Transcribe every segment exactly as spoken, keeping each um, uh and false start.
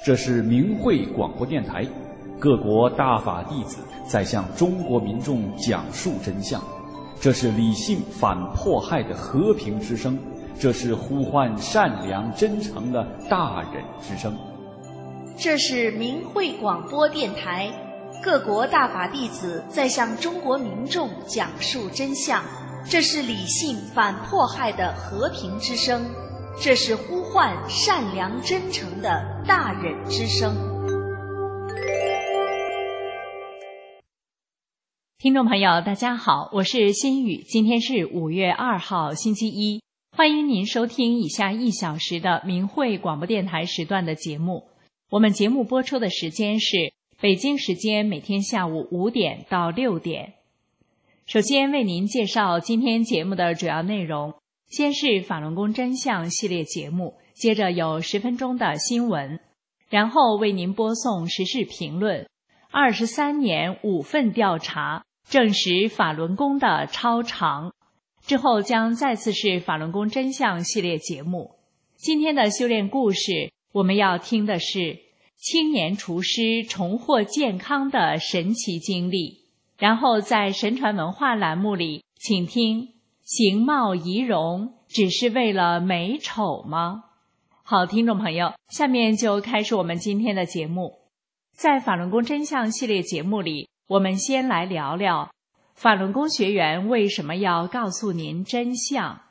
这是明慧广播电台，各国大法弟子在向中国民众讲述真相。这是理性反迫害的和平之声，这是呼唤善良真诚的大忍之声。 这是明慧广播电台，各国大法弟子在向中国民众讲述真相。这是理性反迫害的和平之声，这是呼唤善良真诚的大忍之声。 听众朋友大家好，我是心雨，今天是五月二号星期一，欢迎您收听以下一小时的明慧广播电台时段的节目。我们节目播出的时间是北京时间每天下午五点到六点。首先为您介绍今天节目的主要内容，先是法轮功真相系列节目，接着有十分钟的新闻，然后为您播送时事评论。二十三年五份调查证实法轮功的超常，之后将再次是法轮功真相系列节目。今天的修炼故事，我们要听的是青年厨师重获健康的神奇经历。然后在神传文化栏目里，请听形貌仪容只是为了美丑吗？好，听众朋友，下面就开始我们今天的节目。在法轮功真相系列节目里，我们先来聊聊法轮功学员为什么要告诉您真相。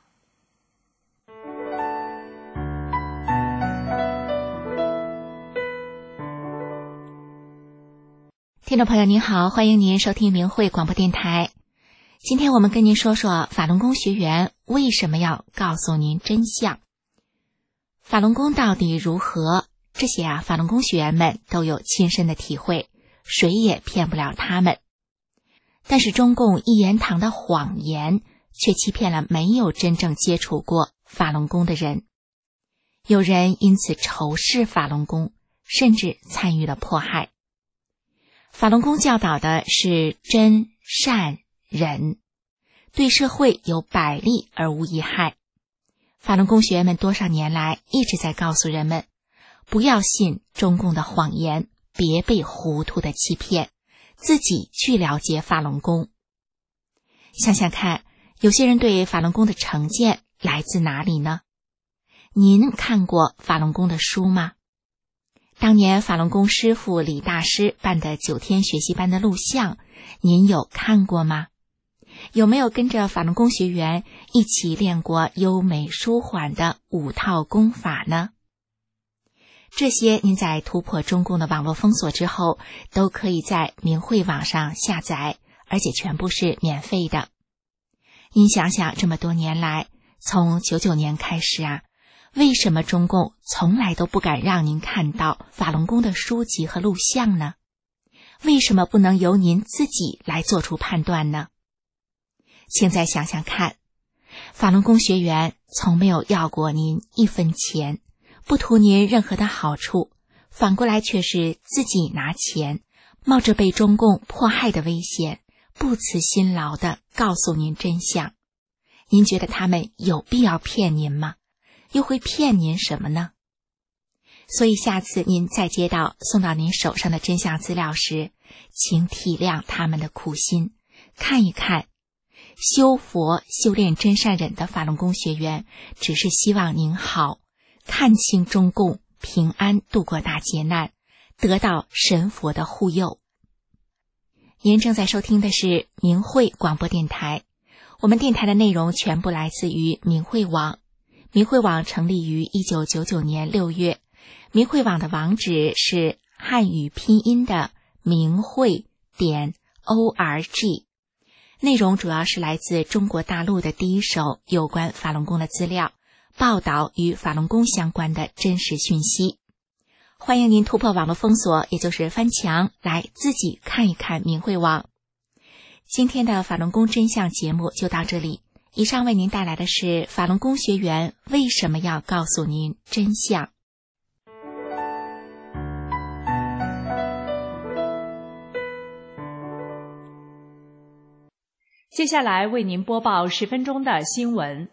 听众朋友您好，欢迎您收听明慧广播电台。今天我们跟您说说法轮功学员为什么要告诉您真相。法轮功到底如何？这些啊，法轮功学员们都有亲身的体会，谁也骗不了他们。但是中共一言堂的谎言却欺骗了没有真正接触过法轮功的人。有人因此仇视法轮功，甚至参与了迫害。法轮功教导的是真善忍，对社会有百利而无一害。法轮功学员们多少年来一直在告诉人们，不要信中共的谎言，别被糊涂的欺骗，自己去了解法轮功。想想看，有些人对法轮功的成见来自哪里呢？您看过法轮功的书吗？当年法轮功师父李大师办的九天学习班的录像，您有看过吗？有没有跟着法轮功学员一起练过优美舒缓的五套功法呢？这些您在突破中共的网络封锁之后，都可以在明慧网上下载，而且全部是免费的。您想想，这么多年来，从九九年开始啊，为什么中共从来都不敢让您看到法轮功的书籍和录像呢？为什么不能由您自己来做出判断呢？请再想想看，法轮功学员从没有要过您一分钱，不图您任何的好处，反过来却是自己拿钱，冒着被中共迫害的危险，不辞辛劳地告诉您真相。您觉得他们有必要骗您吗？又会骗您什么呢？所以下次您再接到送到您手上的真相资料时，请体谅他们的苦心，看一看修佛修炼真善忍的法轮功学员只是希望您好，看清中共，平安度过大劫难，得到神佛的护佑。您正在收听的是明慧广播电台，我们电台的内容全部来自于明慧网。明慧网成立于一九九九年六月，明慧网的网址是汉语拼音的明慧点 org， 内容主要是来自中国大陆的第一手有关法轮功的资料，报道与法轮功相关的真实讯息。欢迎您突破网络封锁，也就是翻墙，来自己看一看明慧网。今天的法轮功真相节目就到这里，以上为您带来的是法轮功学员为什么要告诉您真相。 接下来为您播报十分钟的新闻。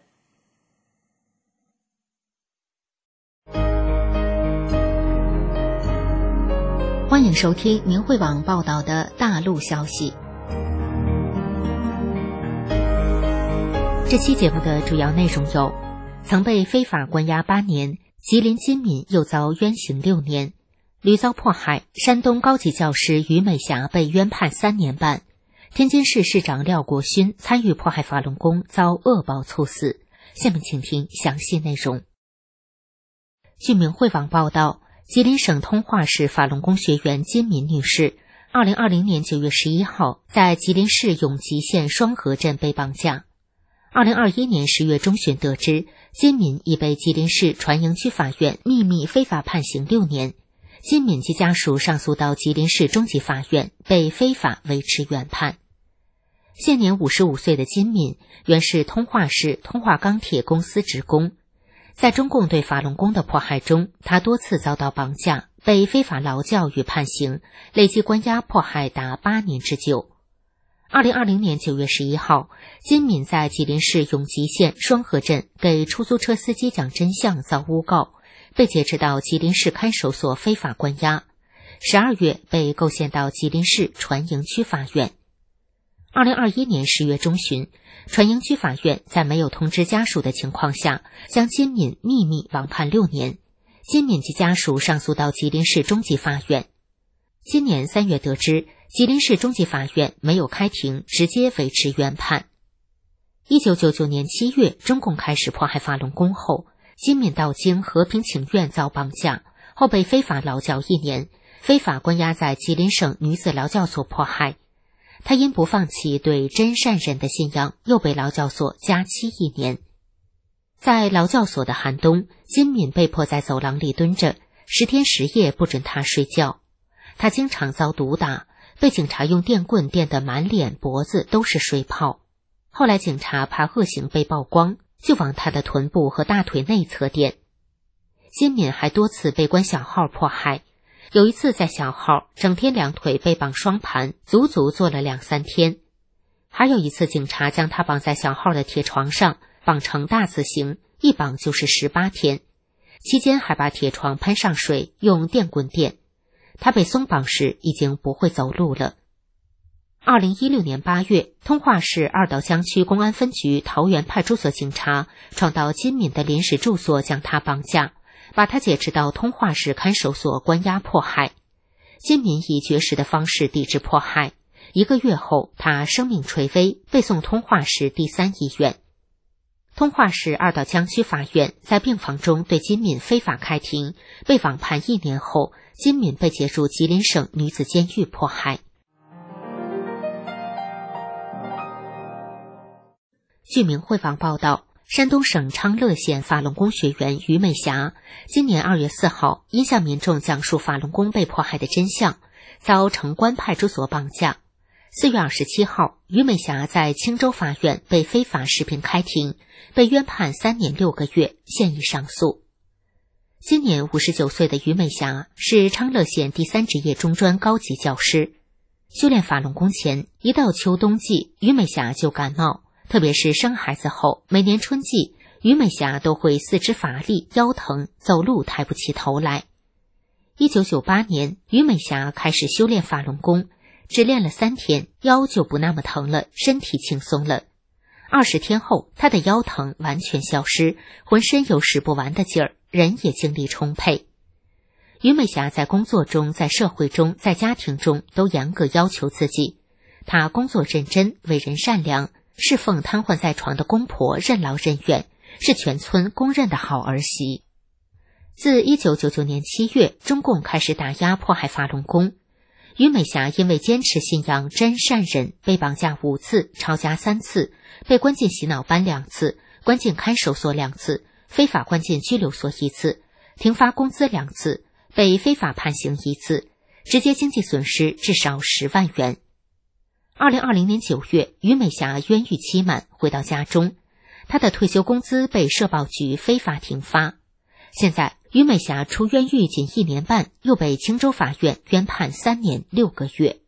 欢迎收听明慧网报道的大陆消息。这期节目的主要内容有：曾被非法关押八年，吉林金敏又遭冤刑六年；屡遭迫害，山东高级教师于美霞被冤判三年半；天津市市长廖国勋参与迫害法轮功遭恶报猝死。下面请听详细内容。据明慧网报道，吉林省通化市法轮功学员金敏女士，二零二零年九月十一号在吉林市永吉县双河镇被绑架。二零二一年十月中旬得知，金敏已被吉林市船营区法院秘密非法判刑六年。金敏及家属上诉到吉林市中级法院，被非法维持原判。现年五十五岁的金敏原是通化市通化钢铁公司职工。在中共对法轮功的迫害中，他多次遭到绑架，被非法劳教与判刑，累计关押迫害达八年之久。二零二零年九月十一号，金敏在吉林市永吉县双河镇给出租车司机讲真相遭诬告，被劫持到吉林市看守所非法关押。十二月被构陷到吉林市船营区法院。二零二一年十月中旬，船营区法院在没有通知家属的情况下，将金敏秘密网判六年。金敏及家属上诉到吉林市中级法院。今年三月得知，吉林市中级法院没有开庭，直接维持原判。一九九九年七月，中共开始迫害法轮功后，金敏到京和平请愿遭绑架，后被非法劳教一年，非法关押在吉林省女子劳教所迫害。他因不放弃对真善忍的信仰，又被劳教所加期一年。在劳教所的寒冬，金敏被迫在走廊里蹲着，十天十夜不准他睡觉。他经常遭毒打，被警察用电棍电得满脸脖子都是水泡。后来警察怕恶行被曝光，就往他的臀部和大腿内侧电。金敏还多次被关小号迫害，有一次在小号整天两腿被绑双盘，足足坐了两三天。还有一次警察将他绑在小号的铁床上，绑成大字形，一绑就是十八天，期间还把铁床喷上水，用电棍电。他被松绑时已经不会走路了。二零一六年八月，通化市二道江区公安分局桃园派出所警察闯到金敏的临时住所，将他绑架，把他劫持到通化市看守所关押迫害。金敏以绝食的方式抵制迫害，一个月后他生命垂危，被送通化市第三医院。通化市二道江区法院在病房中对金敏非法开庭，被网判一年后，金敏被解入吉林省女子监狱迫害。据明慧网报道，山东省昌乐县法轮功学员于美霞今年二月四号因向民众讲述法轮功被迫害的真相，遭城关派出所绑架。四月二十七号，于美霞在青州法院被非法视频开庭，被冤判三年六个月，现已上诉。今年五十九岁的于美霞是昌乐县第三职业中专高级教师。修炼法轮功前，一到秋冬季，于美霞就感冒，特别是生孩子后，每年春季，于美霞都会四肢乏力、腰疼，走路抬不起头来。一九九八年，于美霞开始修炼法轮功，只练了三天，腰就不那么疼了，身体轻松了。二十天后，她的腰疼完全消失，浑身有使不完的劲儿，人也精力充沛。于美霞在工作中、在社会中、在家庭中都严格要求自己。她工作认真，为人善良，侍奉瘫痪在床的公婆，任劳任怨，是全村公认的好儿媳。自一九九九年七月，中共开始打压迫害法轮功，于美霞因为坚持信仰真善忍，被绑架五次，抄家三次，被关进洗脑班两次，关进看守所两次，非法关进拘留所一次，停发工资两次，被非法判刑一次，直接经济损失至少十万元。二零二零年九月，于美霞冤狱期满，回到家中，她的退休工资被社保局非法停发。现在于美霞出冤狱仅一年半，又被青州法院冤判三年六个月。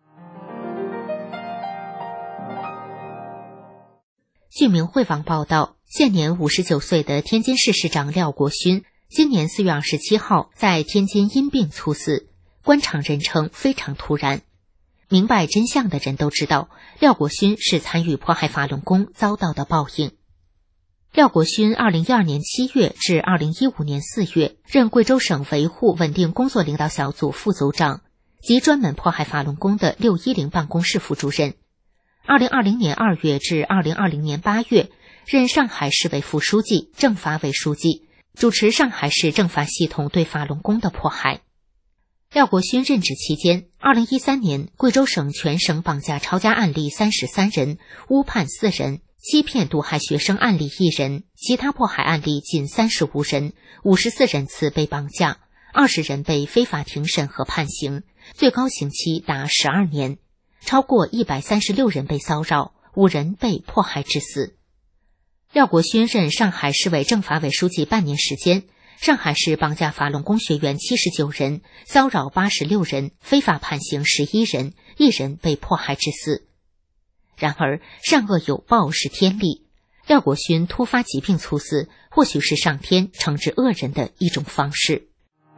据明慧网报道，现年五十九岁的天津市市长廖国勋今年四月二十七号在天津因病猝死， 官场人称非常突然。明白真相的人都知道，廖国勋是参与迫害法轮功遭到的报应。廖国勋二零一二年七月至二零一五年四月任贵州省维护稳定工作领导小组副组长及专门迫害法轮功的六一零办公室副主任。二零二零年二月至二零二零年八月任上海市委副书记、政法委书记，主持上海市政法系统对法轮功的迫害。廖国勋任职期间，二零一三年贵州省全省绑架抄家案例三十三人，误判四人，欺骗毒害学生案例一人，其他迫害案例仅三十五人，五十四人次被绑架，二十人被非法庭审和判刑，最高刑期达十二年，超过一百三十六人被骚扰，五人被迫害致死。廖国勋任上海市委政法委书记半年时间，上海市绑架法轮功学员七十九人，骚扰八十六人，非法判刑十一人，一人被迫害致死。然而善恶有报是天理，廖国勋突发疾病猝死，或许是上天惩治恶人的一种方式。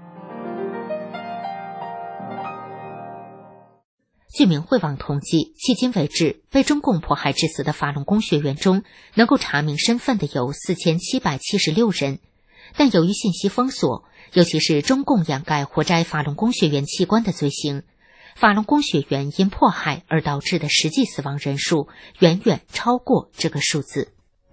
据明慧网统计，迄今为止被中共迫害致死的法轮功学员中，能够查明身份的有四千七百七十六人，但由于信息封锁，尤其是中共掩盖活摘法轮功学员器官的罪行，法轮功学员因迫害而导致的实际死亡人数远远超过这个数字。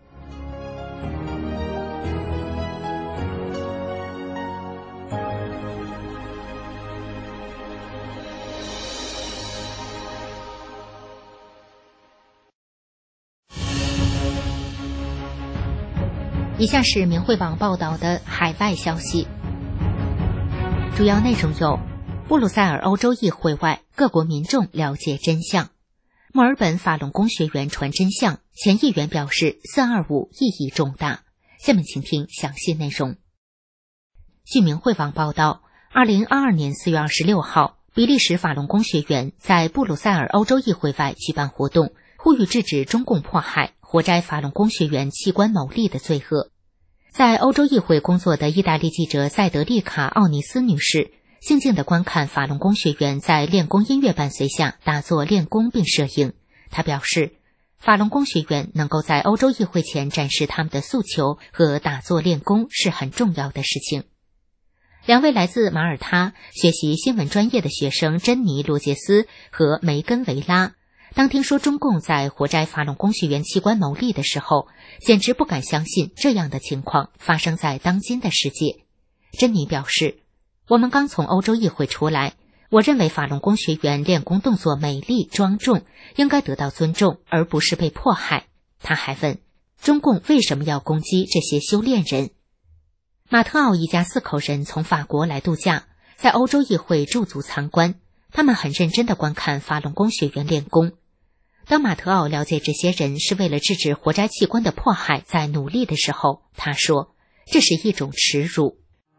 以下是明慧网报道的海外消息，主要内容有：布鲁塞尔欧洲议会外，各国民众了解真相；墨尔本法轮功学员传真相，前议员表示四二五意义重大。下面请听详细内容。据明慧网报道，二零二二年四月二十六号，比利时法轮功学员在布鲁塞尔欧洲议会外举办活动，呼吁制止中共迫害活摘法轮功学员器官牟利的罪恶。在欧洲议会工作的意大利记者塞德利卡·奥尼斯女士静静地观看法轮功学员在练功音乐伴随下打坐练功并摄影。她表示，法轮功学员能够在欧洲议会前展示他们的诉求和打坐练功是很重要的事情。两位来自马耳他学习新闻专业的学生珍妮·罗杰斯和梅根·维拉，当听说中共在活摘法轮功学员器官牟利的时候，简直不敢相信这样的情况发生在当今的世界。珍妮表示，我们刚从欧洲议会出来，我认为法轮功学员练功动作美丽庄重，应该得到尊重，而不是被迫害。他还问，中共为什么要攻击这些修炼人？马特奥一家四口人从法国来度假，在欧洲议会驻足参观，他们很认真地观看法轮功学员练功。当马特奥了解这些人是为了制止活摘器官的迫害在努力的时候，他说，这是一种耻辱。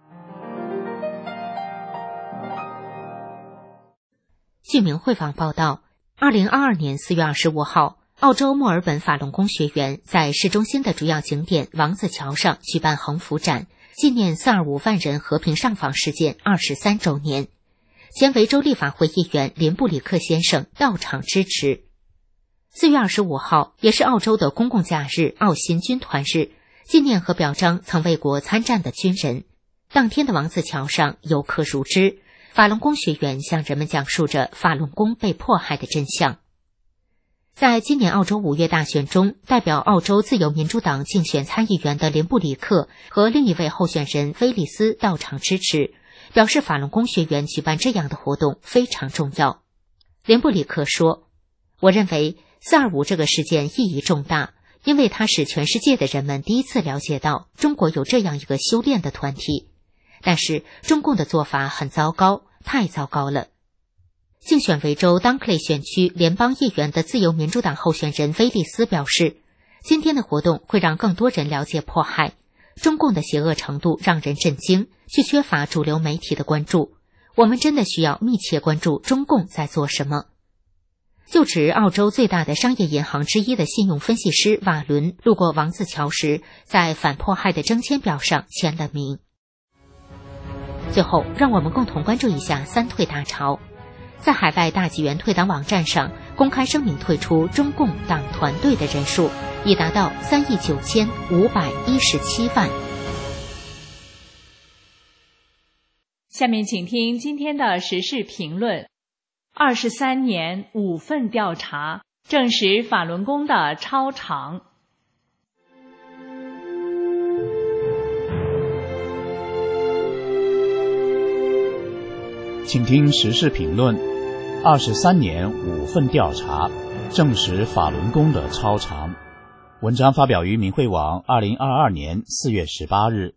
据明慧网报道，二零二二年四月二十五号，澳洲墨尔本法轮功学员在市中心的主要景点王子桥上举办横幅展，纪念四二五万人和平上访事件二十三周年。前维州立法会议员林布里克先生到场支持。四月二十五号也是澳洲的公共假日澳新军团日，纪念和表彰曾为国参战的军人。当天的王子桥上游客如织，法轮功学员向人们讲述着法轮功被迫害的真相。在今年澳洲五月大选中，代表澳洲自由民主党竞选参议员的林布里克和另一位候选人威利斯到场支持，表示法轮功学员举办这样的活动非常重要。林布里克说，我认为四二五这个事件意义重大，因为它使全世界的人们第一次了解到中国有这样一个修炼的团体。但是中共的做法很糟糕，太糟糕了。竞选维州当克雷选区联邦议员的自由民主党候选人威利斯表示，今天的活动会让更多人了解迫害，中共的邪恶程度让人震惊，却缺乏主流媒体的关注。我们真的需要密切关注中共在做什么。就职澳洲最大的商业银行之一的信用分析师瓦伦路过王子桥时，在反迫害的征签表上签了名。 最后，让我们共同关注一下三退大潮。在海外大纪元退党网站上公开声明退出中共党团队的人数已达到三亿九千五百一十七万。 下面请听今天的时事评论。二十三年五份调查证实法轮功的超常。 请听时事评论。二十三年五份调查证实法轮功的超常。文章发表于明慧网二零二二年四月十八日。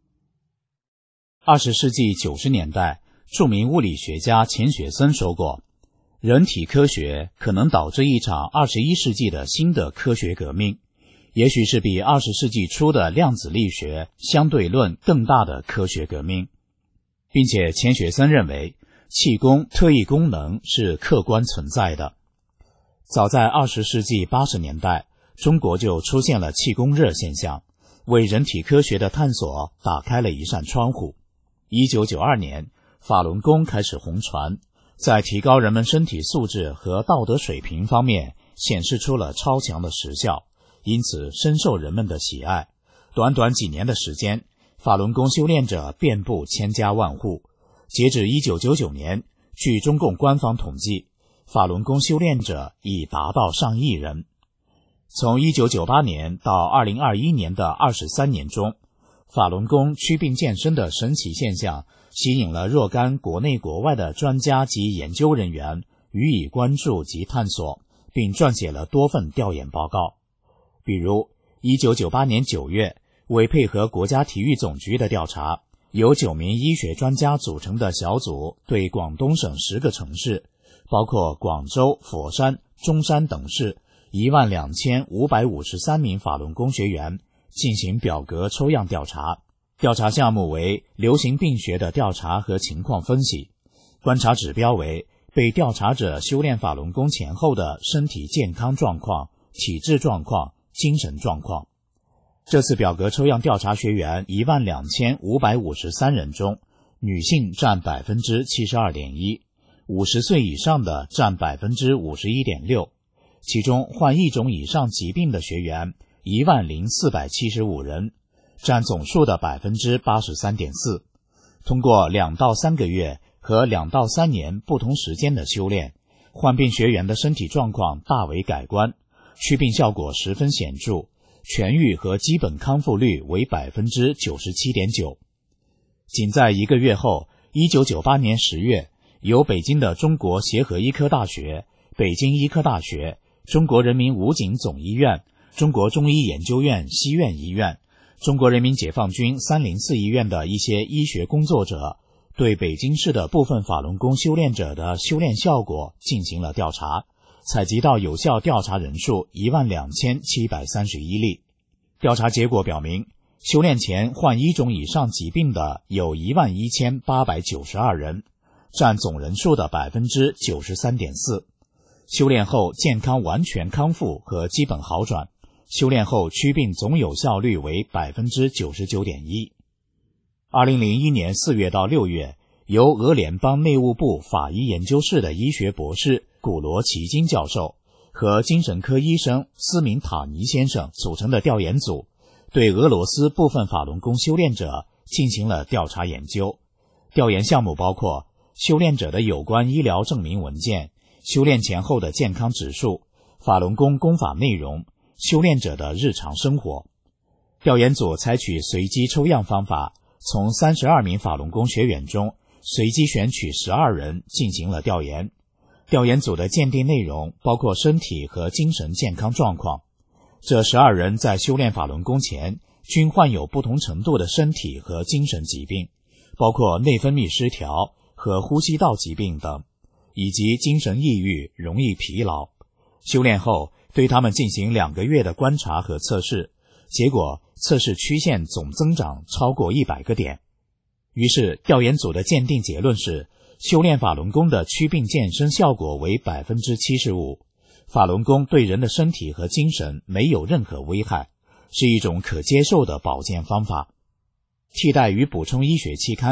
二十世纪九十年代，著名物理学家钱学森说过，人体科学可能导致一场二十一世纪的新的科学革命，也许是比二十世纪初的量子力学、相对论更大的科学革命。并且钱学森认为，气功特异功能是客观存在的。早在二十世纪八十年代，中国就出现了气功热现象，为人体科学的探索打开了一扇窗户。一九九二年，法轮功开始红传，在提高人们身体素质和道德水平方面显示出了超强的实效，因此深受人们的喜爱。短短几年的时间，法轮功修炼者遍布千家万户。截至一九九九年，据中共官方统计，法轮功修炼者已达到上亿人。从一九九八年到二零二一年的二十三年中，法轮功祛病健身的神奇现象吸引了若干国内国外的专家及研究人员予以关注及探索，并撰写了多份调研报告。比如一九九八年九月，为配合国家体育总局的调查，由九名医学专家组成的小组对广东省十个城市，包括广州、佛山、中山等市一万两千五百五十三名法轮功学员进行表格抽样调查。调查项目为流行病学的调查和情况分析，观察指标为被调查者修炼法轮功前后的身体健康状况、体质状况、精神状况。这次表格抽样调查学员一万两千五百五十三人中，女性占 百分之七十二点一， 五十岁以上的占 百分之五十一点六， 其中患一种以上疾病的学员一万零四百七十五人，占总数的 百分之八十三点四。 通过两到三个月和两到三年不同时间的修炼，患病学员的身体状况大为改观，祛病效果十分显著，痊愈和基本康复率为 百分之九十七点九。 仅在一个月后，一九九八年十月，由北京的中国协和医科大学、北京医科大学、中国人民武警总医院、中国中医研究院西苑医院、中国人民解放军三零四医院的一些医学工作者对北京市的部分法轮功修炼者的修炼效果进行了调查，采集到有效调查人数一万两千七百三十一例。调查结果表明，修炼前患一种以上疾病的有一万一千八百九十二人，占总人数的 百分之九十三点四。 修炼后健康完全康复和基本好转，修炼后祛病总有效率为 百分之九十九点一。 二零零一年四月到六月，由俄联邦内务部法医研究室的医学博士古罗奇金教授和精神科医生斯明塔尼先生组成的调研组，对俄罗斯部分法轮功修炼者进行了调查研究。调研项目包括修炼者的有关医疗证明文件、修炼前后的健康指数、法轮功功法内容、修炼者的日常生活。调研组采取随机抽样方法，从三十二名法轮功学员中随机选取十二人进行了调研。调研组的鉴定内容包括身体和精神健康状况。这十二人在修炼法轮功前均患有不同程度的身体和精神疾病，包括内分泌失调和呼吸道疾病等，以及精神抑郁、容易疲劳。修炼后对他们进行两个月的观察和测试，结果测试曲线总增长超过一百个点。于是调研组的鉴定结论是，修炼法轮功的祛病健身效果为 百分之七十五， 法轮功对人的身体和精神没有任何危害，是一种可接受的保健方法。替代与补充医学期刊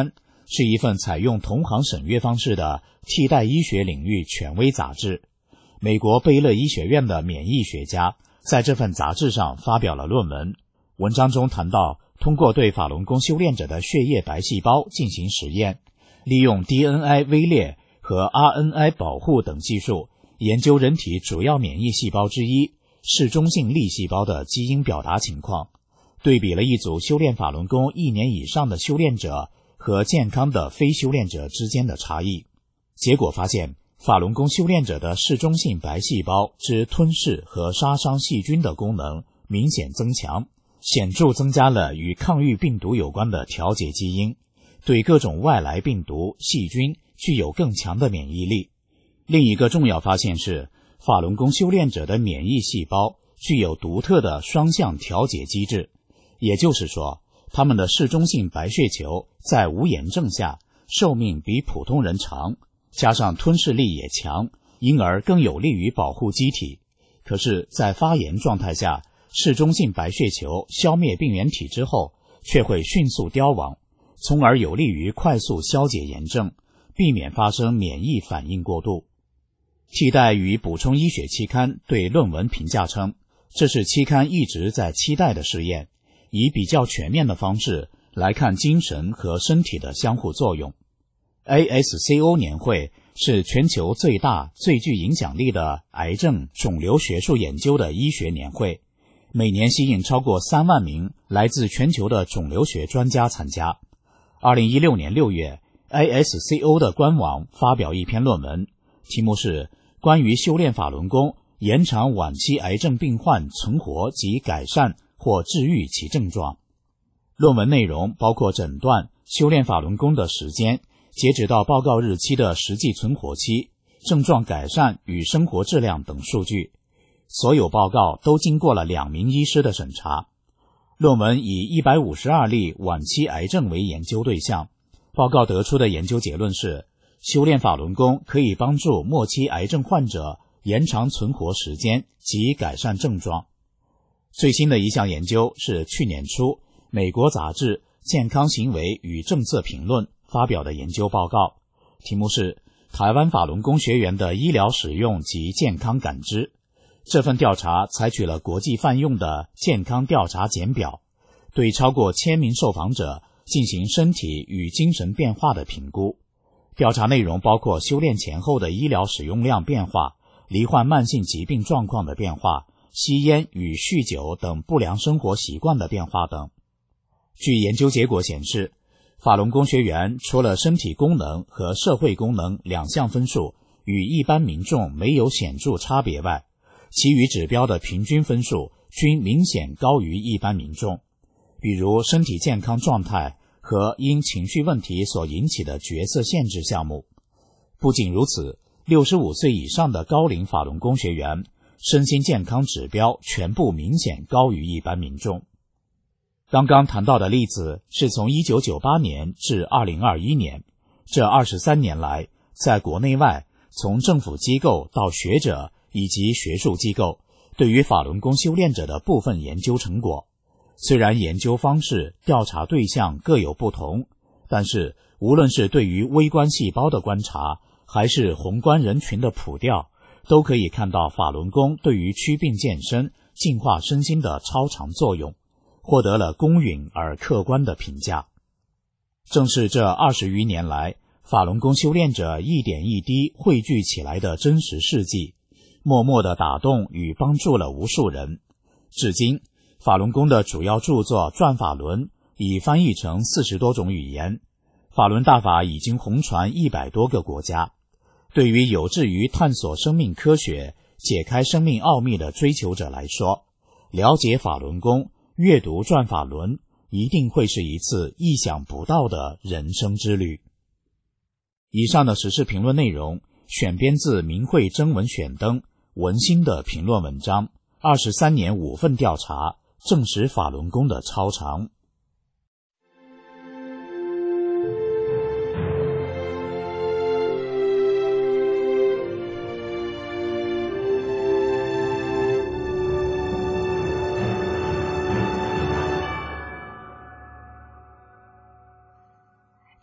是一份采用同行审阅方式的替代医学领域权威杂志。美国贝勒医学院的免疫学家在这份杂志上发表了论文，文章中谈到，通过对法轮功修炼者的血液白细胞进行实验，利用 D N I 位列和 R N A 保护等技术，研究人体主要免疫细胞之一嗜中性粒细胞的基因表达情况，对比了一组修炼法轮功一年以上的修炼者和健康的非修炼者之间的差异。结果发现，法轮功修炼者的嗜中性白细胞之吞噬和杀伤细菌的功能明显增强，显著增加了与抗御病毒有关的调节基因，对各种外来病毒、细菌具有更强的免疫力。另一个重要发现是，法轮功修炼者的免疫细胞具有独特的双向调节机制，也就是说，他们的嗜中性白血球在无炎症下寿命比普通人长，加上吞噬力也强，因而更有利于保护机体。可是，在发炎状态下，嗜中性白血球消灭病原体之后，却会迅速凋亡，从而有利于快速消解炎症，避免发生免疫反应过度。替代与补充医学期刊对论文评价称，这是期刊一直在期待的试验，以比较全面的方式来看精神和身体的相互作用。A S C O 年会是全球最大、最具影响力的癌症肿瘤学术研究的医学年会，每年吸引超过三万名来自全球的肿瘤学专家参加。二零一六年六月 ，A S C O 的官网发表一篇论文，题目是关于修炼法轮功延长晚期癌症病患存活及改善或治愈其症状。论文内容包括诊断、修炼法轮功的时间、截止到报告日期的实际存活期、症状改善与生活质量等数据。所有报告都经过了两名医师的审查。论文以一百五十二例晚期癌症为研究对象，报告得出的研究结论是，修炼法轮功可以帮助末期癌症患者延长存活时间及改善症状。最新的一项研究是去年初美国杂志《健康行为与政策评论》发表的研究报告，题目是台湾法轮功学员的医疗使用及健康感知。这份调查采取了国际泛用的健康调查简表，对超过千名受访者进行身体与精神变化的评估。调查内容包括修炼前后的医疗使用量变化、罹患慢性疾病状况的变化、吸烟与酗酒等不良生活习惯的变化等。据研究结果显示，法轮功学员除了身体功能和社会功能两项分数与一般民众没有显著差别外，其余指标的平均分数均明显高于一般民众，比如身体健康状态和因情绪问题所引起的角色限制项目。不仅如此，六十五岁以上的高龄法轮功学员身心健康指标全部明显高于一般民众。刚刚谈到的例子是从一九九八年至二零二一年，这二十三年来，在国内外，从政府机构到学者以及学术机构对于法轮功修炼者的部分研究成果。虽然研究方式、调查对象各有不同，但是无论是对于微观细胞的观察，还是宏观人群的普调，都可以看到法轮功对于祛病健身、净化身心的超常作用，获得了公允而客观的评价。正是这二十余年来，法轮功修炼者一点一滴汇聚起来的真实事迹，默默地打动与帮助了无数人。至今，法轮功的主要著作《转法轮》已翻译成四十多种语言，法轮大法已经红传一百多个国家。对于有志于探索生命科学、解开生命奥秘的追求者来说，了解法轮功、阅读《转法轮》一定会是一次意想不到的人生之旅。以上的时事评论内容选编自明慧征文选登文心的评论文章，二十三年五份调查证实法轮功的超常。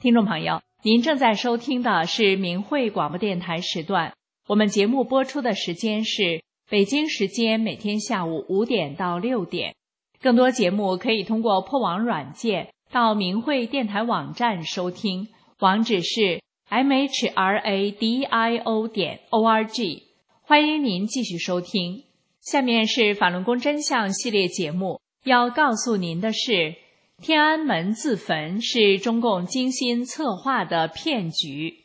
听众朋友，您正在收听的是明慧广播电台时段，我们节目播出的时间是北京时间每天下午五点到六点。更多节目可以通过破网软件到明慧电台网站收听，网址是 m h r a d i o 点 o r g。 欢迎您继续收听。下面是法轮功真相系列节目，要告诉您的是，天安门自焚是中共精心策划的骗局。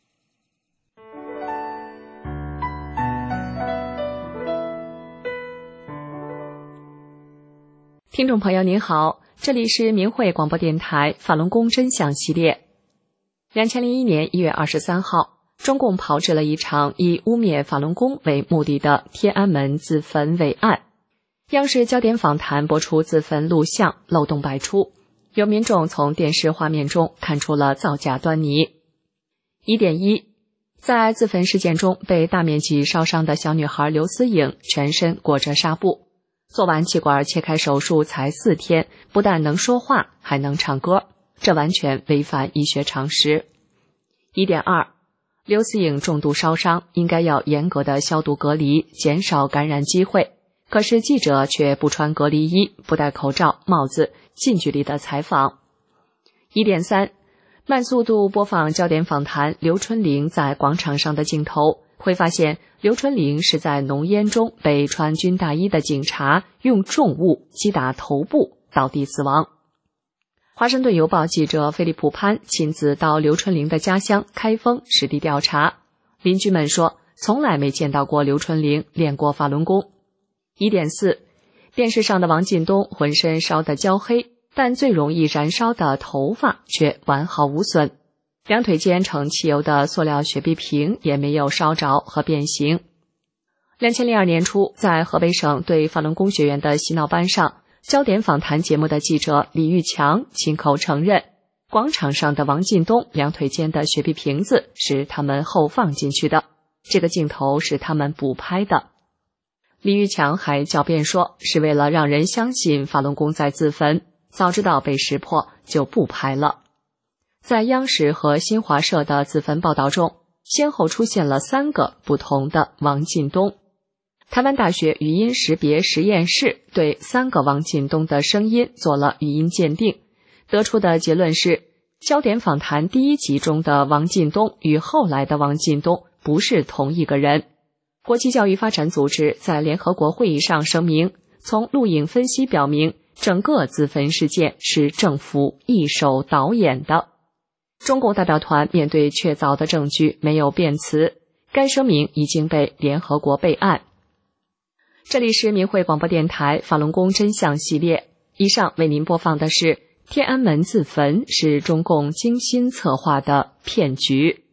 听众朋友您好，这里是明慧广播电台法轮功真相系列。二零零一年一月二十三号，中共炮制了一场以污蔑法轮功为目的的天安门自焚伪案。央视焦点访谈播出自焚录像，漏洞百出，有民众从电视画面中看出了造假端倪。一点一，在自焚事件中被大面积烧伤的小女孩刘思颖全身裹着纱布，做完气管切开手术才四天，不但能说话，还能唱歌，这完全违反医学常识。一点二，刘思颖重度烧伤，应该要严格的消毒隔离，减少感染机会。可是记者却不穿隔离衣，不戴口罩、帽子，近距离的采访。一点三，慢速度播放焦点访谈刘春玲在广场上的镜头，会发现刘春玲是在浓烟中被穿军大衣的警察用重物击打头部，倒地死亡。华盛顿邮报记者菲利普潘亲自到刘春玲的家乡开封实地调查，邻居们说从来没见到过刘春玲练过法轮功。一点四，电视上的王进东浑身烧得焦黑，但最容易燃烧的头发却完好无损，两腿间盛汽油的塑料雪碧瓶也没有烧着和变形。二零零二年初，在河北省对法轮功学员的洗脑班上，焦点访谈节目的记者李玉强亲口承认，广场上的王进东两腿间的雪碧瓶子是他们后放进去的，这个镜头是他们补拍的。李玉强还狡辩说，是为了让人相信法轮功在自焚，早知道被识破就不拍了。在央视和新华社的自焚报道中，先后出现了三个不同的王进东。台湾大学语音识别实验室对三个王进东的声音做了语音鉴定，得出的结论是，焦点访谈第一集中的王进东与后来的王进东不是同一个人。国际教育发展组织在联合国会议上声明，从录影分析表明，整个自焚事件是政府一手导演的。中共代表团面对确凿的证据没有辩词，该声明已经被联合国备案。这里是明慧广播电台法轮功真相系列，以上为您播放的是天安门自焚是中共精心策划的骗局。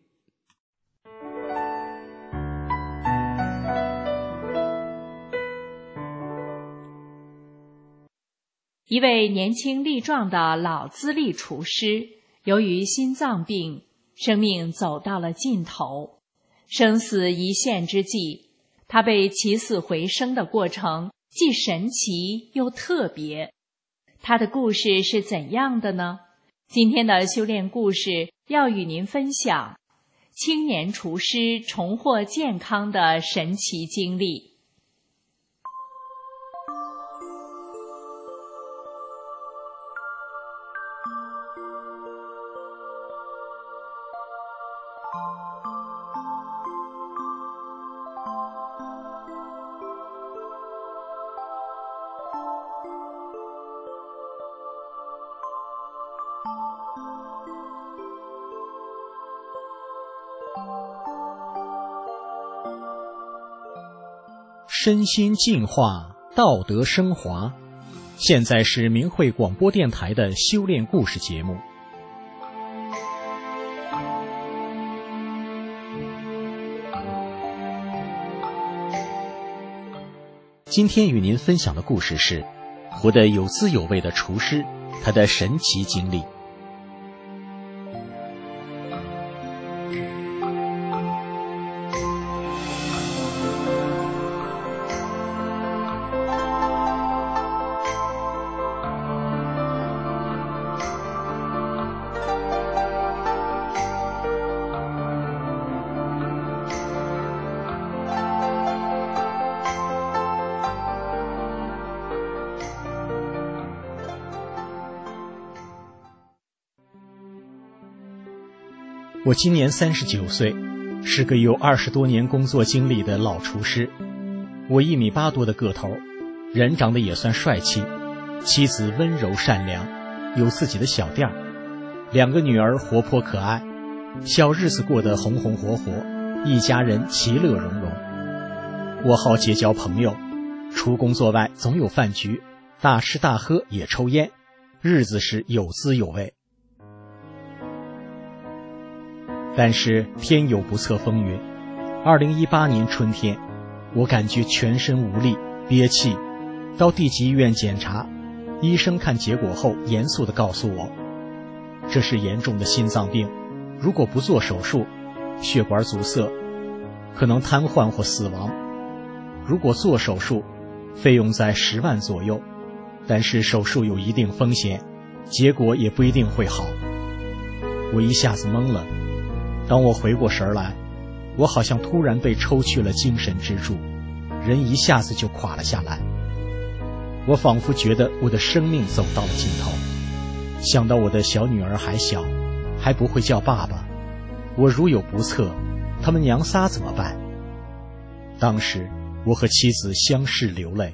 一位年轻力壮的老资历厨师，由于心脏病，生命走到了尽头，生死一线之际，他被起死回生的过程既神奇又特别。他的故事是怎样的呢？今天的修炼故事要与您分享青年厨师重获健康的神奇经历。 身心净化，道德升华。现在是明慧广播电台的修炼故事节目。今天与您分享的故事是活得有滋有味的厨师，他的神奇经历。 我今年三十九岁，是个有二十多年工作经历的老厨师。我一米八多的个头，人长得也算帅气，妻子温柔善良，有自己的小店儿，两个女儿活泼可爱，小日子过得红红火火，一家人其乐融融。我好结交朋友，除工作外总有饭局，大吃大喝也抽烟，日子是有滋有味。但是天有不测风云，二零一八年春天，我感觉全身无力，憋气，到地级医院检查，医生看结果后严肃地告诉我，这是严重的心脏病，如果不做手术，血管阻塞，可能瘫痪或死亡。如果做手术，费用在十万左右，但是手术有一定风险，结果也不一定会好。我一下子懵了，当我回过神来，我好像突然被抽去了精神支柱，人一下子就垮了下来。我仿佛觉得我的生命走到了尽头，想到我的小女儿还小，还不会叫爸爸，我如有不测，他们娘仨怎么办？当时我和妻子相视流泪。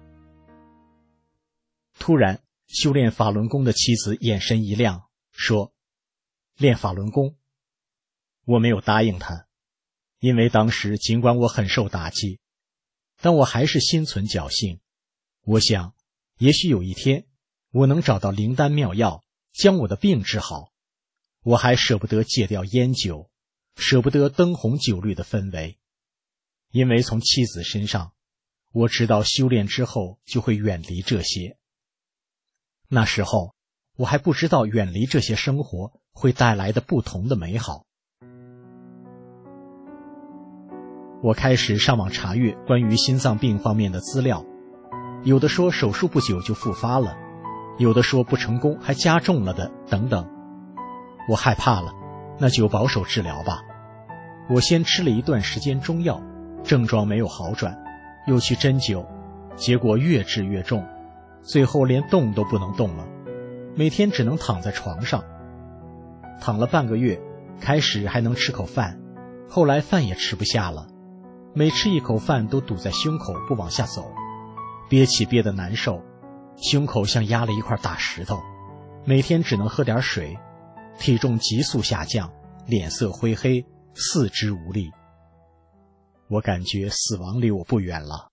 突然，修炼法轮功的妻子眼神一亮，说：“练法轮功。”我没有答应他，因为当时尽管我很受打击，但我还是心存侥幸。我想，也许有一天，我能找到灵丹妙药，将我的病治好。我还舍不得戒掉烟酒，舍不得灯红酒绿的氛围，因为从妻子身上，我知道修炼之后就会远离这些。那时候，我还不知道远离这些生活会带来的不同的美好。我开始上网查阅关于心脏病方面的资料，有的说手术不久就复发了，有的说不成功还加重了的，等等。我害怕了，那就保守治疗吧。我先吃了一段时间中药，症状没有好转，又去针灸，结果越治越重，最后连动都不能动了，每天只能躺在床上。躺了半个月，开始还能吃口饭，后来饭也吃不下了，每吃一口饭都堵在胸口不往下走，憋气憋得难受，胸口像压了一块大石头，每天只能喝点水，体重急速下降，脸色灰黑，四肢无力。我感觉死亡离我不远了。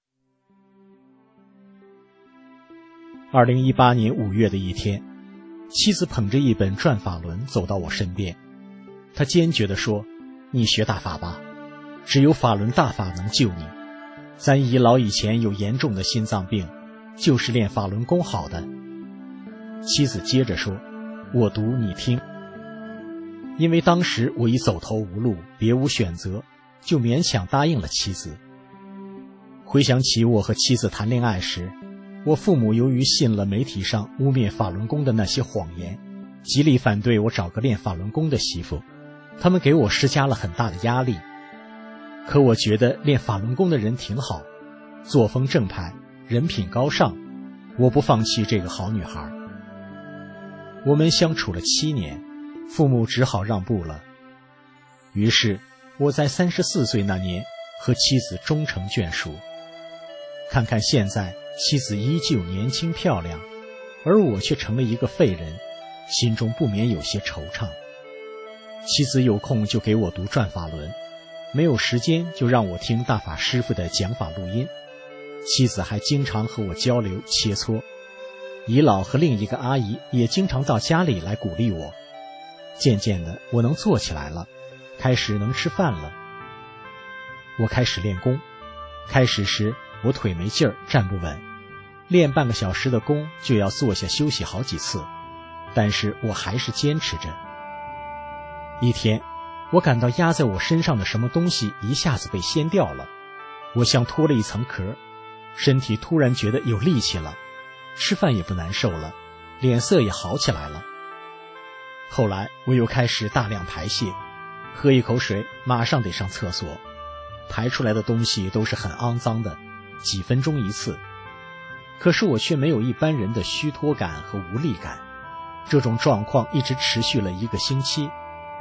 二零一八年五月的一天，妻子捧着一本转法轮走到我身边，她坚决地说：“你学大法吧，只有法轮大法能救你。咱姨老以前有严重的心脏病，就是练法轮功好的。”妻子接着说：“我读你听。”因为当时我已走投无路，别无选择，就勉强答应了妻子。回想起我和妻子谈恋爱时，我父母由于信了媒体上污蔑法轮功的那些谎言，极力反对我找个练法轮功的媳妇，他们给我施加了很大的压力。可我觉得练法轮功的人挺好，作风正派，人品高尚，我不放弃这个好女孩。我们相处了七年，父母只好让步了。于是我在三十四岁那年和妻子终成眷属。看看现在，妻子依旧年轻漂亮，而我却成了一个废人，心中不免有些惆怅。妻子有空就给我读转法轮，没有时间就让我听大法师父的讲法录音。妻子还经常和我交流切磋，姨老和另一个阿姨也经常到家里来鼓励我。渐渐的，我能坐起来了，开始能吃饭了。我开始练功，开始时我腿没劲儿，站不稳，练半个小时的功就要坐下休息好几次，但是我还是坚持着。一天，我感到压在我身上的什么东西一下子被掀掉了，我像脱了一层壳，身体突然觉得有力气了，吃饭也不难受了，脸色也好起来了。后来我又开始大量排泄，喝一口水马上得上厕所，排出来的东西都是很肮脏的，几分钟一次。可是我却没有一般人的虚脱感和无力感，这种状况一直持续了一个星期，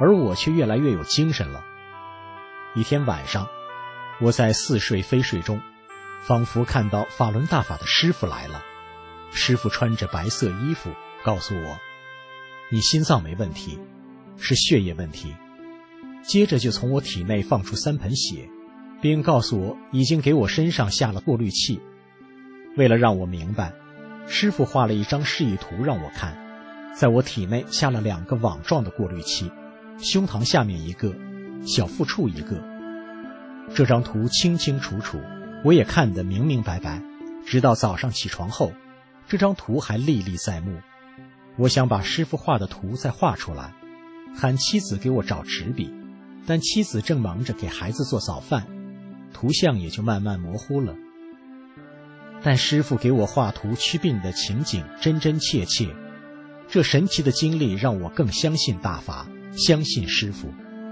而我却越来越有精神了。一天晚上，我在似睡非睡中，仿佛看到法轮大法的师父来了。师父穿着白色衣服，告诉我，你心脏没问题，是血液问题。接着就从我体内放出三盆血，并告诉我已经给我身上下了过滤器。为了让我明白，师父画了一张示意图让我看，在我体内下了两个网状的过滤器，胸膛下面一个，小腹处一个。这张图清清楚楚，我也看得明明白白，直到早上起床后，这张图还历历在目。我想把师父画的图再画出来，喊妻子给我找纸笔，但妻子正忙着给孩子做早饭，图像也就慢慢模糊了。但师父给我画图驱病的情景真真切切，这神奇的经历让我更相信大法，相信师父。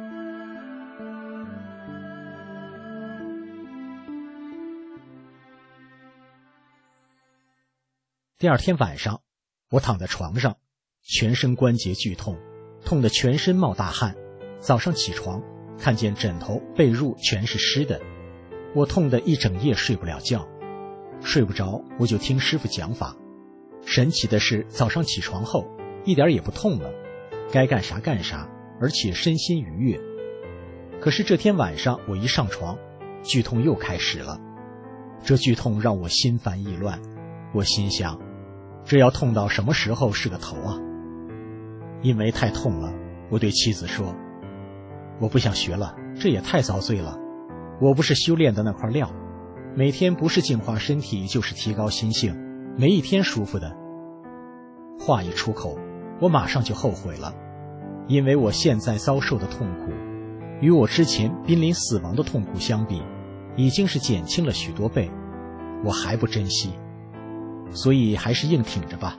第二天晚上，我躺在床上，全身关节剧痛，痛得全身冒大汗。早上起床，看见枕头、被褥全是湿的，我痛得一整夜睡不了觉。睡不着，我就听师父讲法。神奇的是，早上起床后一点也不痛了，该干啥干啥，而且身心愉悦。可是这天晚上我一上床，剧痛又开始了。这剧痛让我心烦意乱，我心想，这要痛到什么时候是个头啊？因为太痛了，我对妻子说，我不想学了，这也太遭罪了，我不是修炼的那块料，每天不是净化身体就是提高心性，没一天舒服的。话一出口，我马上就后悔了，因为我现在遭受的痛苦与我之前濒临死亡的痛苦相比，已经是减轻了许多倍，我还不珍惜，所以还是硬挺着吧。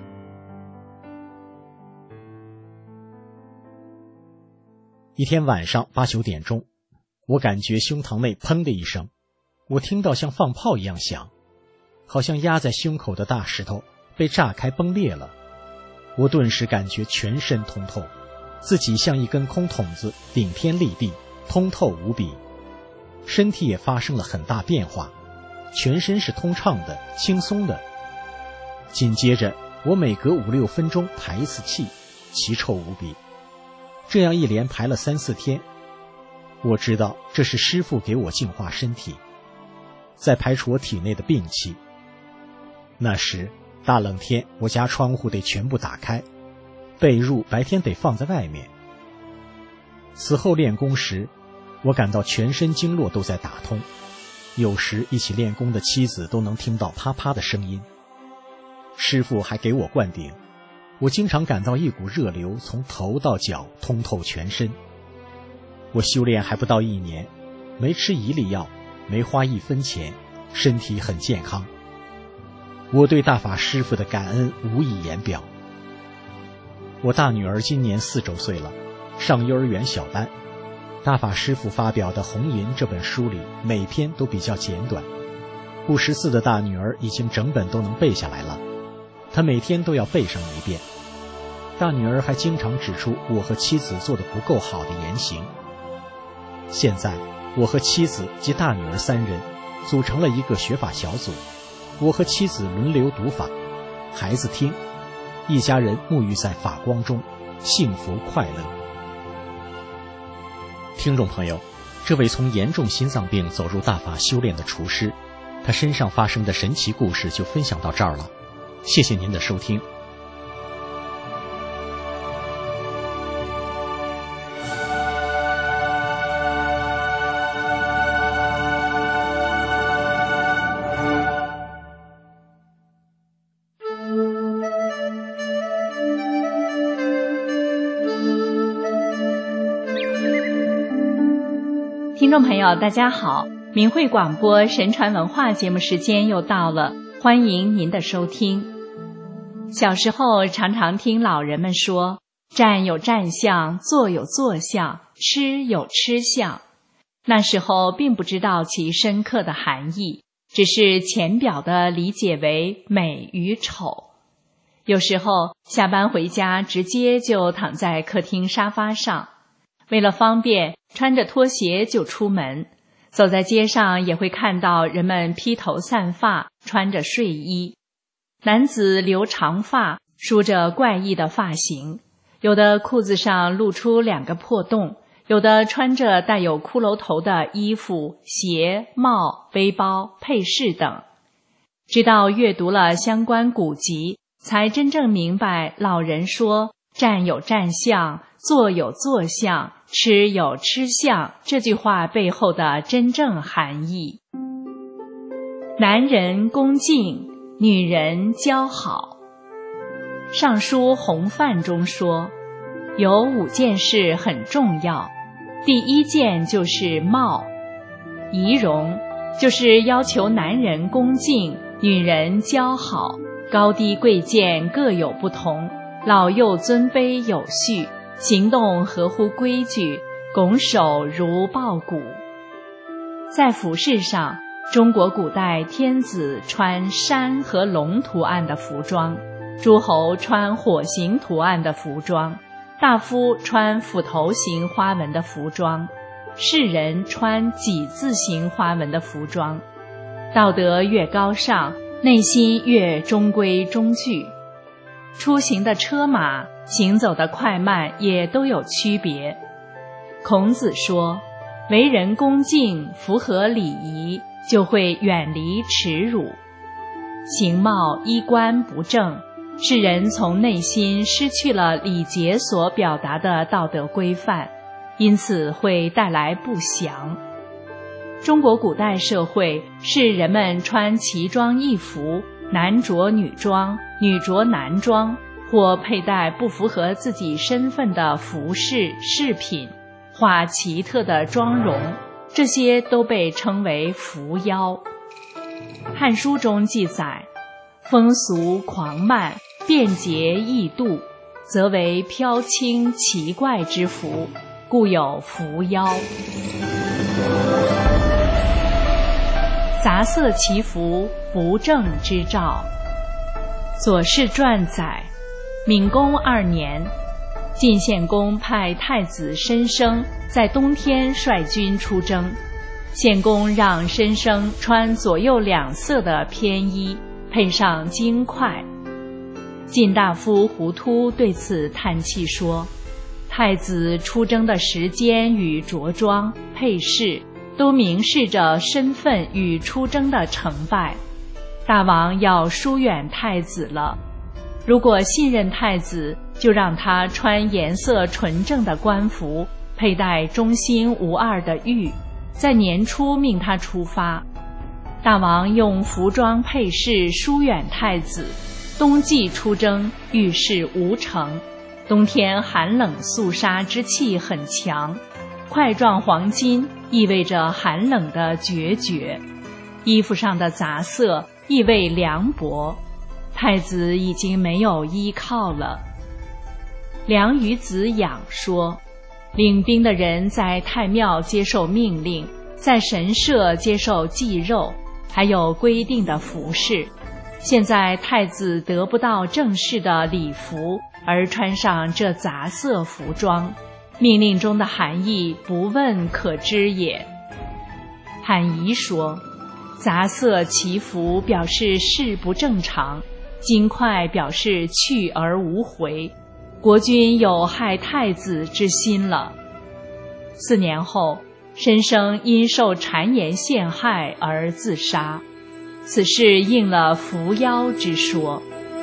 一天晚上八九点钟，我感觉胸膛内砰的一声，我听到像放炮一样响，好像压在胸口的大石头被炸开崩裂了。我顿时感觉全身通透，自己像一根空筒子顶天立地，通透无比。身体也发生了很大变化，全身是通畅的、轻松的。紧接着，我每隔五六分钟排一次气，奇臭无比。这样一连排了三四天，我知道这是师父给我净化身体，在排除我体内的病气。那时大冷天，我家窗户得全部打开，被褥白天得放在外面。此后练功时，我感到全身经络都在打通，有时一起练功的妻子都能听到啪啪的声音。师父还给我灌顶，我经常感到一股热流从头到脚通透全身。我修炼还不到一年，没吃一粒药，没花一分钱，身体很健康。我对大法师父的感恩无以言表。我大女儿今年四周岁了，上幼儿园小班。大法师父发表的《红银》这本书里，每篇都比较简短。不识字的大女儿已经整本都能背下来了，她每天都要背上一遍。大女儿还经常指出我和妻子做的不够好的言行。现在我和妻子及大女儿三人组成了一个学法小组，我和妻子轮流读法，孩子听，一家人沐浴在法光中，幸福快乐。听众朋友，这位从严重心脏病走入大法修炼的厨师，他身上发生的神奇故事就分享到这儿了。谢谢您的收听。 听众朋友大家好，明慧广播神传文化节目时间又到了，欢迎您的收听。小时候常常听老人们说，站有站相，坐有坐相，吃有吃相。那时候并不知道其深刻的含义，只是浅表的理解为美与丑。有时候下班回家直接就躺在客厅沙发上， 为了方便，穿着拖鞋就出门。走在街上也会看到人们披头散发，穿着睡衣。男子留长发，梳着怪异的发型，有的裤子上露出两个破洞，有的穿着带有骷髅头的衣服、鞋、帽、背包、配饰等。直到阅读了相关古籍，才真正明白老人说站有站相，坐有坐相，吃有吃相这句话背后的真正含义。男人恭敬，女人姣好。尚书洪范中说，有五件事很重要，第一件就是貌。仪容就是要求男人恭敬，女人姣好，高低贵贱各有不同，老幼尊卑有序，行动合乎规矩，拱手如抱鼓。在服饰上，中国古代天子穿山和龙图案的服装，诸侯穿火形图案的服装，大夫穿斧头形花纹的服装，士人穿几字形花纹的服装。道德越高尚，内心越中规中矩。出行的车马，行走的快慢也都有区别。孔子说，为人恭敬，符合礼仪，就会远离耻辱。形貌衣冠不正，使人从内心失去了礼节所表达的道德规范，因此会带来不祥。中国古代社会是人们穿奇装异服，男着女装，女着男装，或佩戴不符合自己身份的服饰饰品，画奇特的妆容，这些都被称为伏妖。汉书中记载，风俗狂慢，便捷易度，则为飘轻奇怪之服，故有伏妖。杂色其服，不正之兆。左氏传载，闵公二年，晋献公派太子申生在冬天率军出征，献公让申生穿左右两色的偏衣，配上金块。晋大夫胡突对此叹气说，太子出征的时间与着装配饰都明示着身份与出征的成败，大王要疏远太子了。如果信任太子，就让他穿颜色纯正的官服，佩戴忠心无二的玉，在年初命他出发。大王用服装配饰疏远太子，冬季出征，遇事无成。冬天寒冷肃杀之气很强，块状黄金意味着寒冷的决绝，衣服上的杂色意味凉薄，太子已经没有依靠了。梁于子养说，领兵的人在太庙接受命令，在神社接受祭肉，还有规定的服饰。现在太子得不到正式的礼服，而穿上这杂色服装，命令中的含义不问可知也。韩仪说，杂色其服表示事不正常，金块表示去而无回，国君有害太子之心了。四年后，申生因受谗言陷害而自杀，此事应了伏妖之说。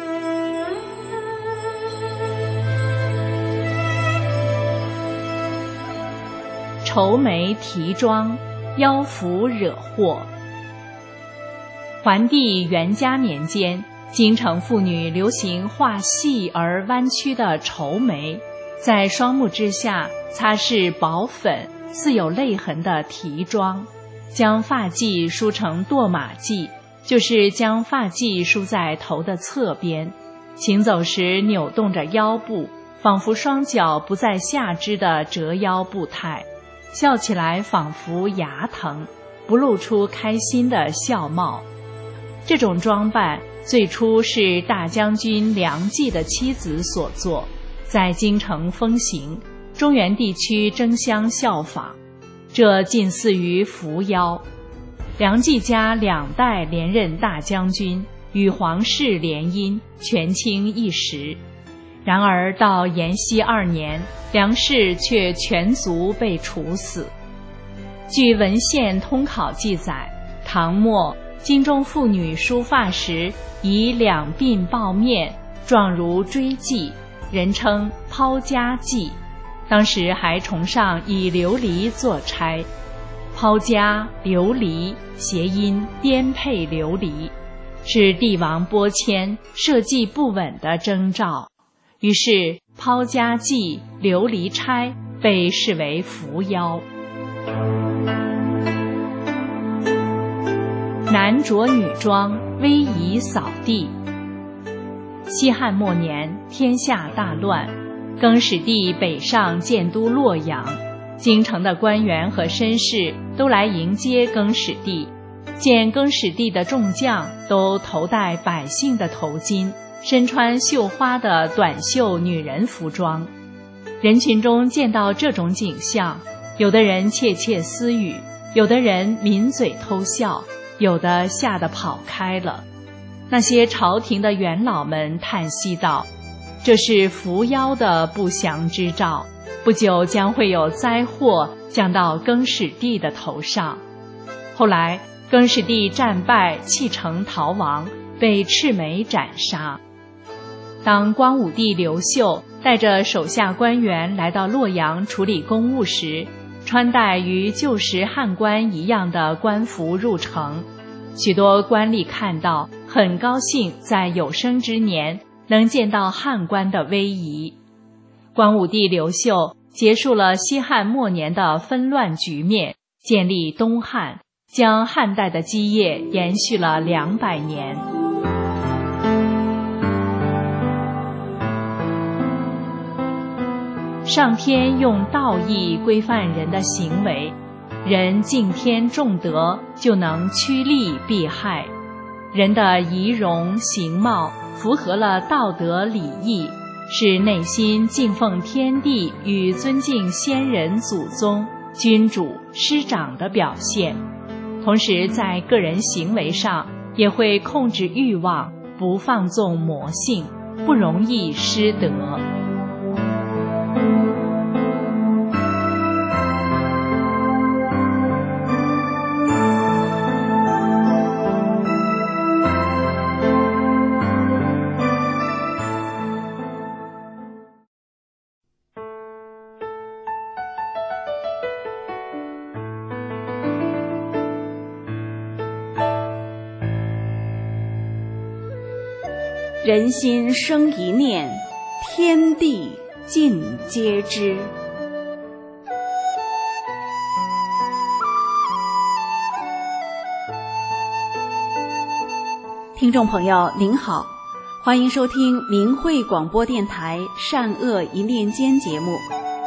愁眉提妆，妖服惹祸。桓帝元嘉年间，京城妇女流行画细而弯曲的愁眉，在双目之下擦拭薄粉似有泪痕的提妆，将发髻梳成堕马髻，就是将发髻梳在头的侧边，行走时扭动着腰部，仿佛双脚不在下肢的折腰步态，笑起来仿佛牙疼，不露出开心的笑貌。这种装扮最初是大将军梁冀的妻子所做，在京城风行， 中原地区争相效仿，这近似于伏妖。梁冀家两代连任大将军，与皇室联姻，权倾一时。然而到延熙二年，梁氏却全族被处死。据文献通考记载，唐末京中妇女梳发时以两鬓抱面，状如锥髻，人称抛家髻。当时还崇尚以琉璃做钗，抛家琉璃谐音颠沛流离，是帝王拨迁社稷不稳的征兆。于是抛家髻、琉璃钗被视为伏妖。男着女装，威仪扫地。西汉末年，天下大乱，更始帝北上建都洛阳，京城的官员和绅士都来迎接更始帝。见更始帝的众将都头戴百姓的头巾，身穿绣花的短袖女人服装。人群中见到这种景象，有的人窃窃私语，有的人抿嘴偷笑，有的吓得跑开了。那些朝廷的元老们叹息道，这是伏妖的不祥之兆，不久将会有灾祸降到更始帝的头上。后来更始帝战败，弃城逃亡，被赤眉斩杀。当光武帝刘秀带着手下官员来到洛阳处理公务时，穿戴与旧时汉官一样的官服入城。许多官吏看到，很高兴在有生之年能见到汉官的威仪。光武帝刘秀结束了西汉末年的纷乱局面，建立东汉，将汉代的基业延续了两百年。上天用道义规范人的行为，人敬天重德，就能趋利避害。人的仪容形貌符合了道德礼义，是内心敬奉天地与尊敬先人祖宗、君主、师长的表现。同时在个人行为上也会控制欲望，不放纵魔性，不容易失德。 人心生一念，天地尽皆知。听众朋友您好，欢迎收听明慧广播电台善恶一念间节目。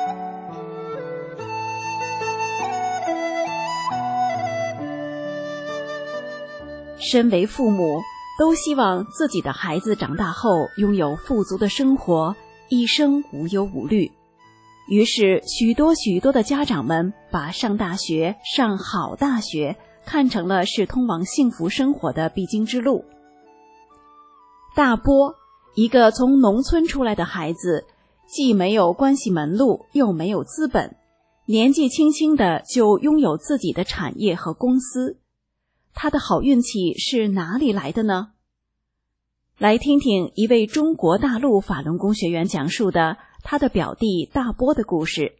身为父母，都希望自己的孩子长大后拥有富足的生活，一生无忧无虑。于是许多许多的家长们把上大学、上好大学看成了是通往幸福生活的必经之路。大波，一个从农村出来的孩子，既没有关系门路，又没有资本，年纪轻轻的就拥有自己的产业和公司。他的好运气是哪里来的呢？来听听一位中国大陆法轮功学员讲述的他的表弟大波的故事。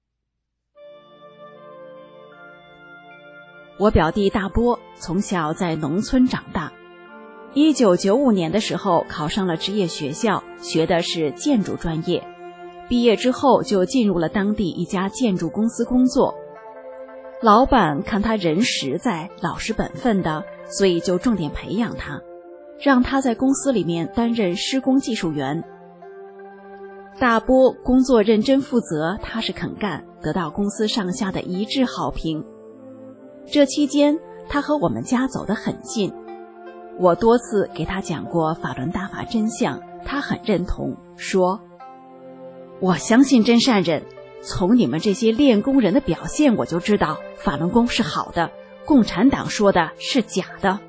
我表弟大波从小在农村长大，一九九五年的时候考上了职业学校，学的是建筑专业。毕业之后就进入了当地一家建筑公司工作。老板看他人实在、老实本分的，所以就重点培养他，让他在公司里面担任施工技术员。大波工作认真负责，踏实肯干，得到公司上下的一致好评。这期间他和我们家走得很近，我多次给他讲过法轮大法真相，他很认同，说我相信真善忍， 从你们这些练功人的表现，我就知道法轮功是好的，共产党说的是假的。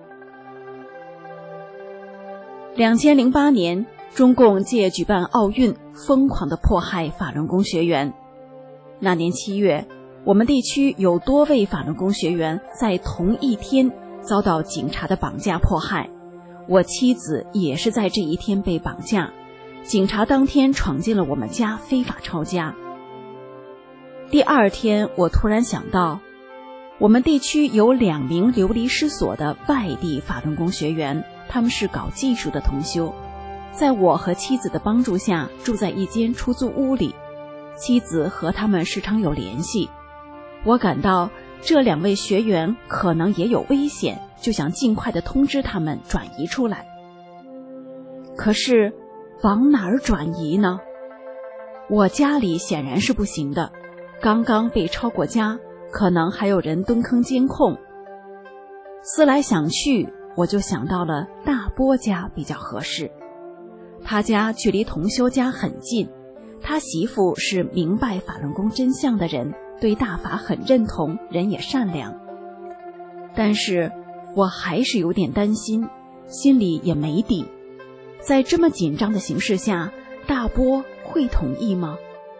两千零八年，中共借举办奥运，疯狂地迫害法轮功学员。那年七月，我们地区有多位法轮功学员在同一天遭到警察的绑架迫害，我妻子也是在这一天被绑架，警察当天闯进了我们家，非法抄家。第二天，我突然想到，我们地区有两名流离失所的外地法轮功学员，他们是搞技术的同修，在我和妻子的帮助下住在一间出租屋里，妻子和他们时常有联系。我感到这两位学员可能也有危险，就想尽快地通知他们转移出来。可是往哪儿转移呢？我家里显然是不行的，刚刚被抄过家，可能还有人蹲坑监控。思来想去，我就想到了大波家比较合适。他家距离同修家很近，他媳妇是明白法轮功真相的人，对大法很认同，人也善良。但是我还是有点担心，心里也没底。在这么紧张的形势下，大波会同意吗？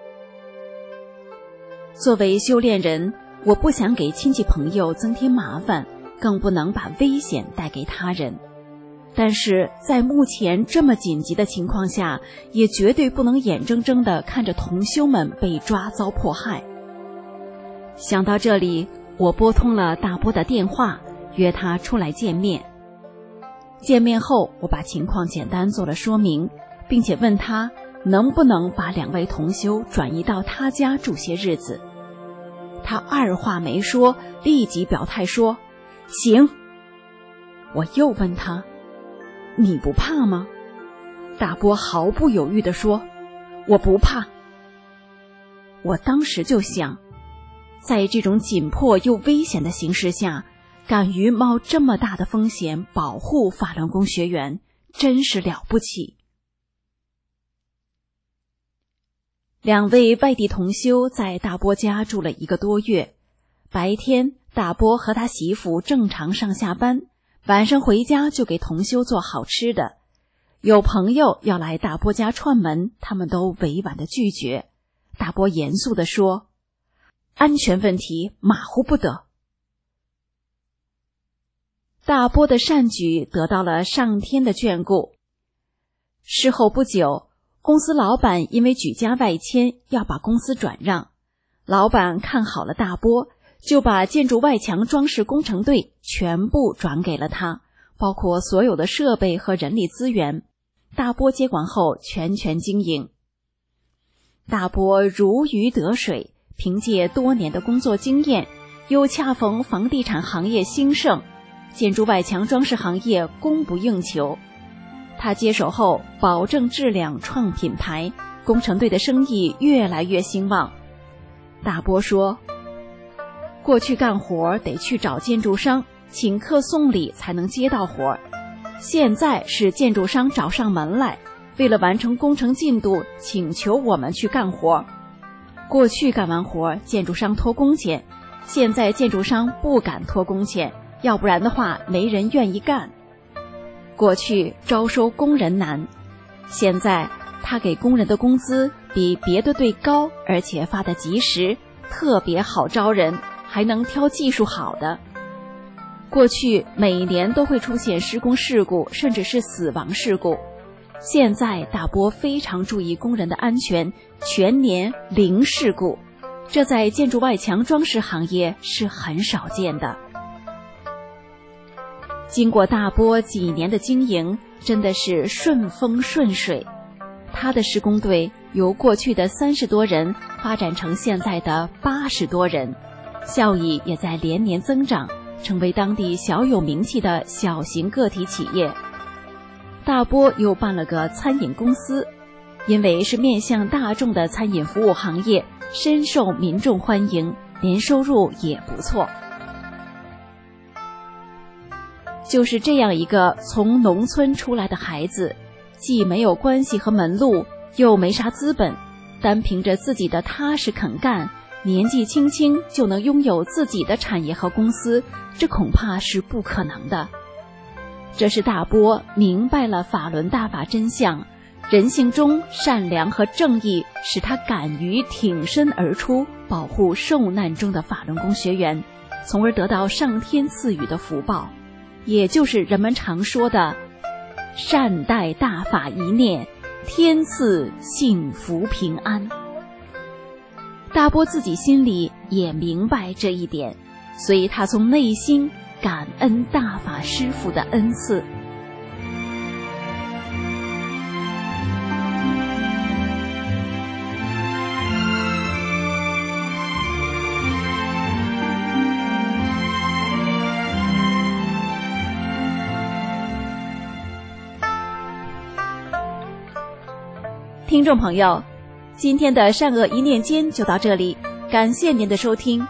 作为修炼人，我不想给亲戚朋友增添麻烦，更不能把危险带给他人。但是在目前这么紧急的情况下，也绝对不能眼睁睁地看着同修们被抓遭迫害。想到这里，我拨通了大波的电话，约他出来见面。见面后，我把情况简单做了说明，并且问他能不能把两位同修转移到他家住些日子。他二话没说，立即表态说行。我又问他，你不怕吗？大波毫不犹豫地说，我不怕。我当时就想，在这种紧迫又危险的形势下，敢于冒这么大的风险保护法轮功学员，真是了不起。两位外地同修在大波家住了一个多月，白天大波和他媳妇正常上下班，晚上回家就给同修做好吃的。有朋友要来大波家串门，他们都委婉地拒绝。大波严肃地说，安全问题马虎不得。大波的善举得到了上天的眷顾。事后不久，公司老板因为举家外迁要把公司转让，老板看好了大波，就把建筑外墙装饰工程队全部转给了他，包括所有的设备和人力资源。大波接管后全权经营。大波如鱼得水，凭借多年的工作经验，又恰逢房地产行业兴盛，建筑外墙装饰行业供不应求。他接手后保证质量，创品牌，工程队的生意越来越兴旺。大波说，过去干活得去找建筑商，请客送礼才能接到活，现在是建筑商找上门来，为了完成工程进度，请求我们去干活。过去干完活，建筑商拖工钱，现在建筑商不敢拖工钱，要不然的话没人愿意干。过去招收工人难，现在他给工人的工资比别的队高，而且发得及时，特别好招人，还能挑技术好的。过去每年都会出现施工事故，甚至是死亡事故，现在大波非常注意工人的安全，全年零事故，这在建筑外墙装饰行业是很少见的。经过大波几年的经营，真的是顺风顺水。他的施工队由过去的三十多人发展成现在的八十多人，效益也在连年增长，成为当地小有名气的小型个体企业。大波又办了个餐饮公司，因为是面向大众的餐饮服务行业，深受民众欢迎，年收入也不错。就是这样一个从农村出来的孩子，既没有关系和门路，又没啥资本， 单凭着自己的踏实肯干，年纪轻轻就能拥有自己的产业和公司，这恐怕是不可能的。这是大波明白了法轮大法真相，人性中善良和正义使他敢于挺身而出，保护受难中的法轮功学员，从而得到上天赐予的福报，也就是人们常说的善待大法一念，天赐幸福平安。大波自己心里也明白这一点，所以他从内心感恩大法师父的恩赐。听众朋友，今天的善恶一念间就到这里，感谢您的收听。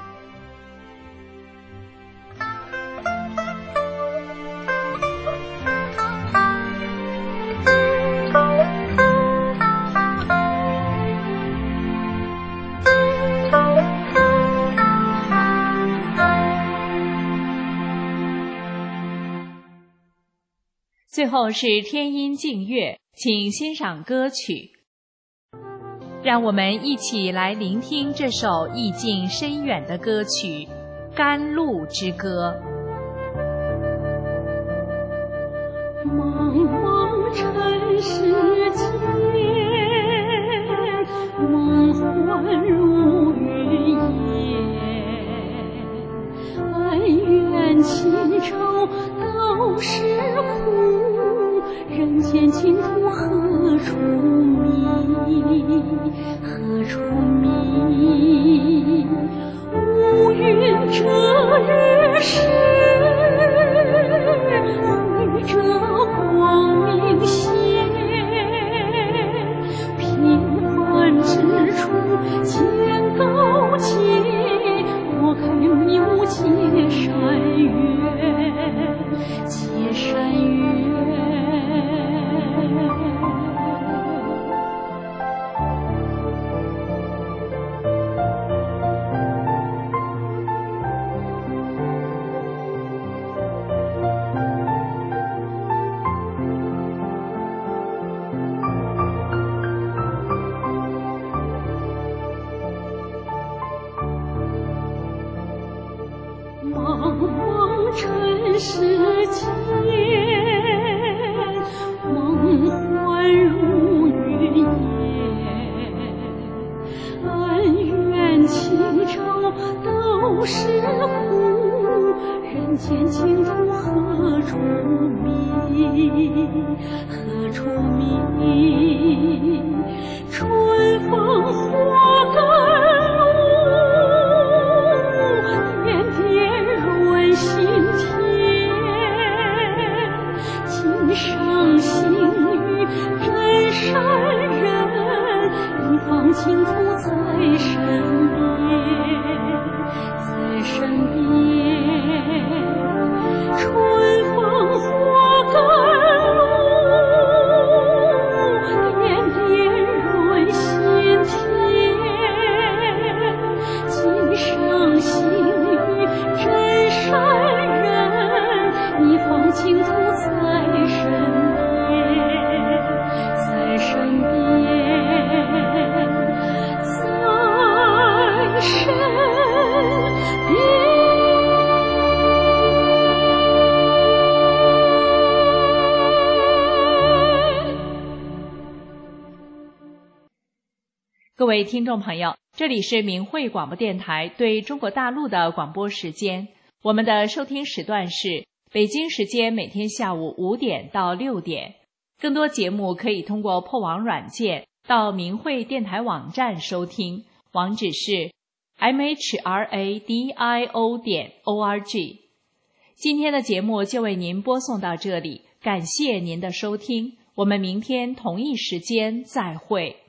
最后是天音静月，请欣赏歌曲。让我们一起来聆听这首意境深远的歌曲《甘露之歌》。 茫茫尘世间，梦幻如云烟，恩怨情仇都是苦，人间净土何处觅？何处觅？乌云遮日时，绘着光明线。平凡之处见高洁，拨开迷雾结善缘，结善缘。茫茫尘世间，梦幻如云烟，恩怨情仇都是苦，人间净土何处觅？何处觅？春风花甘露，心田，今生幸遇真善人，一方净土在身边，在身边。春风花甘露，点点润心田，今生幸遇真善人，一方净土在身边，在身边，在身边。 各位听众朋友，这里是明慧广播电台对中国大陆的广播时间。我们的收听时段是北京时间每天下午五点到六点。更多节目可以通过破网软件到明慧电台网站收听，网址是 m h r a d i o 点 o r g。今天的节目就为您播送到这里，感谢您的收听，我们明天同一时间再会。